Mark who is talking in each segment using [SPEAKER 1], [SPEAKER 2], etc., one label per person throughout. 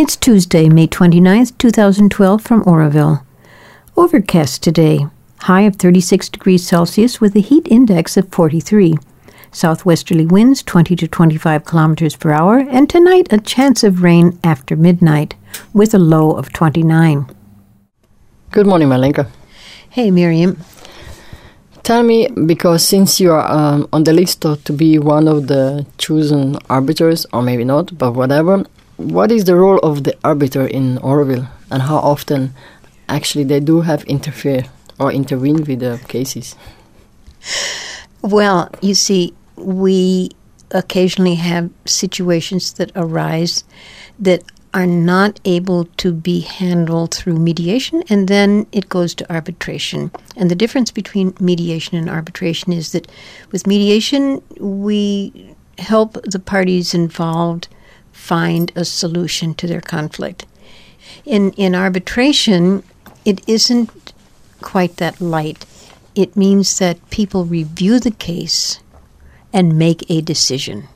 [SPEAKER 1] It's Tuesday, May 29th, 2012 from Oroville. Overcast today. High of 36 degrees Celsius with a heat index of 43. Southwesterly winds 20 to 25 kilometers per hour, and tonight a chance of rain after midnight with a low of 29.
[SPEAKER 2] Good morning, Malenka.
[SPEAKER 1] Hey, Miriam.
[SPEAKER 2] Tell me, because since you are on the list to be one of the chosen arbiters, or maybe not, but whatever, what is the role of the arbiter in Oroville, and how often actually they do have interfere or intervene with the cases?
[SPEAKER 1] Well, you see, we occasionally have situations that arise that are not able to be handled through mediation, and then it goes to arbitration. And the difference between mediation and arbitration is that with mediation, we help the parties involved find a solution to their conflict. In arbitration, it isn't quite that light. It means that people review the case and make a decision.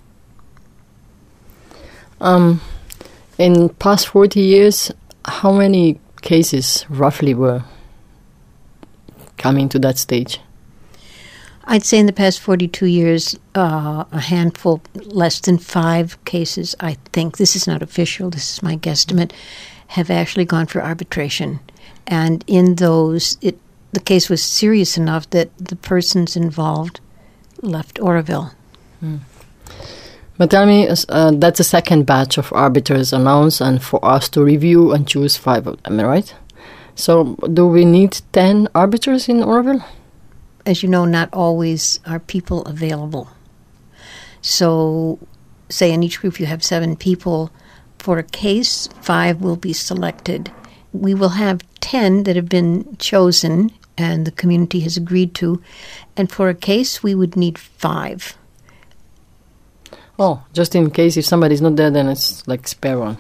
[SPEAKER 2] In past 40 years, how many cases roughly were coming to that stage?
[SPEAKER 1] I'd say in the past 42 years, a handful, less than 5 cases, I think, this is not official, this is my guesstimate, have actually gone for arbitration. And in those, the case was serious enough that the persons involved left Oroville.
[SPEAKER 2] But tell me, that's the second batch of arbiters announced, and for us to review and choose 5 of them, right? So do we need 10 arbiters in Oroville?
[SPEAKER 1] As you know, not always are people available. So, say in each group you have 7 people. For a case, 5 will be selected. We will have 10 that have been chosen and the community has agreed to. And for a case, we would need 5.
[SPEAKER 2] Oh, just in case if somebody's not there, then it's like spare one.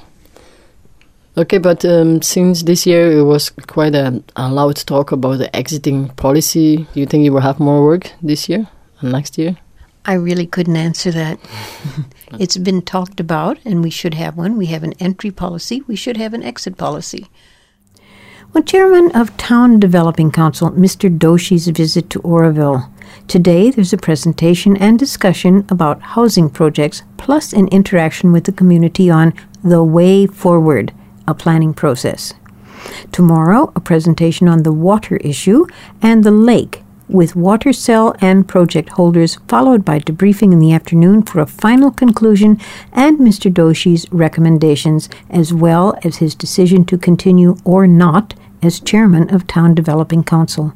[SPEAKER 2] Okay, but since this year it was quite a loud talk about the exiting policy, do you think you will have more work this year and next year?
[SPEAKER 1] I really couldn't answer that. It's been talked about, and we should have one. We have an entry policy. We should have an exit policy. Well, Chairman of Town Developing Council, Mr. Doshi's visit to Oroville. Today, there's a presentation and discussion about housing projects, plus an interaction with the community on the way forward, a planning process. Tomorrow, a presentation on the water issue and the lake, with water cell and project holders, followed by debriefing in the afternoon for a final conclusion and Mr. Doshi's recommendations, as well as his decision to continue or not as chairman of Town Developing Council.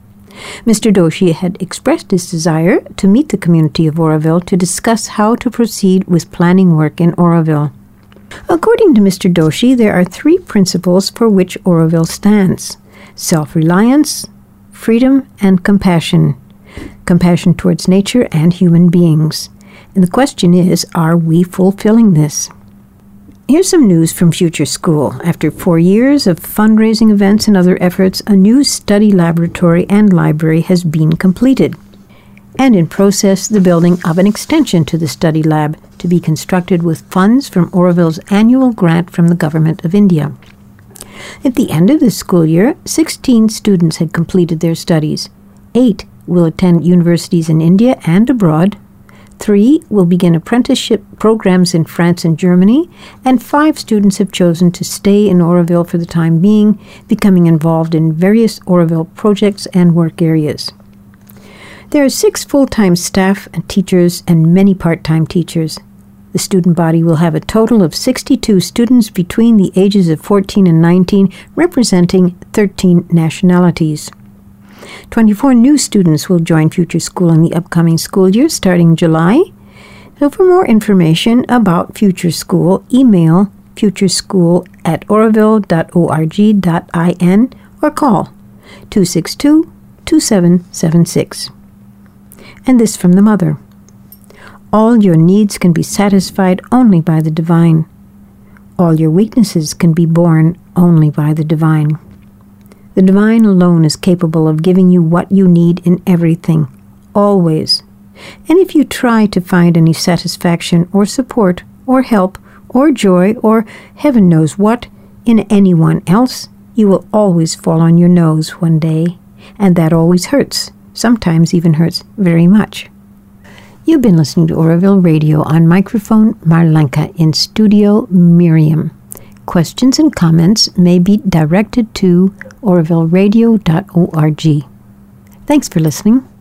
[SPEAKER 1] Mr. Doshi had expressed his desire to meet the community of Oroville to discuss how to proceed with planning work in Oroville. According to Mr. Doshi, there are 3 principles for which Oroville stands: self-reliance, freedom, and compassion. Compassion towards nature and human beings. And the question is, are we fulfilling this? Here's some news from Future School. After 4 years of fundraising events and other efforts, a new study laboratory and library has been completed. And in process, the building of an extension to the study lab to be constructed with funds from Oroville's annual grant from the Government of India. At the end of this school year, 16 students had completed their studies. 8 will attend universities in India and abroad. 3 will begin apprenticeship programs in France and Germany, and 5 students have chosen to stay in Oroville for the time being, becoming involved in various Oroville projects and work areas. There are 6 full-time staff and teachers and many part-time teachers. The student body will have a total of 62 students between the ages of 14 and 19, representing 13 nationalities. 24 new students will join Future School in the upcoming school year, starting July. So for more information about Future School, email futureschool@oroville.org.in or call 262-2776. And this from the Mother. All your needs can be satisfied only by the divine. All your weaknesses can be borne only by the divine. The divine alone is capable of giving you what you need in everything, always. And if you try to find any satisfaction or support or help or joy or heaven knows what in anyone else, you will always fall on your nose one day, and that always hurts, sometimes even hurts very much. You've been listening to Oroville Radio. On microphone, Marlenka. In studio, Miriam. Questions and comments may be directed to orovilleradio.org. Thanks for listening.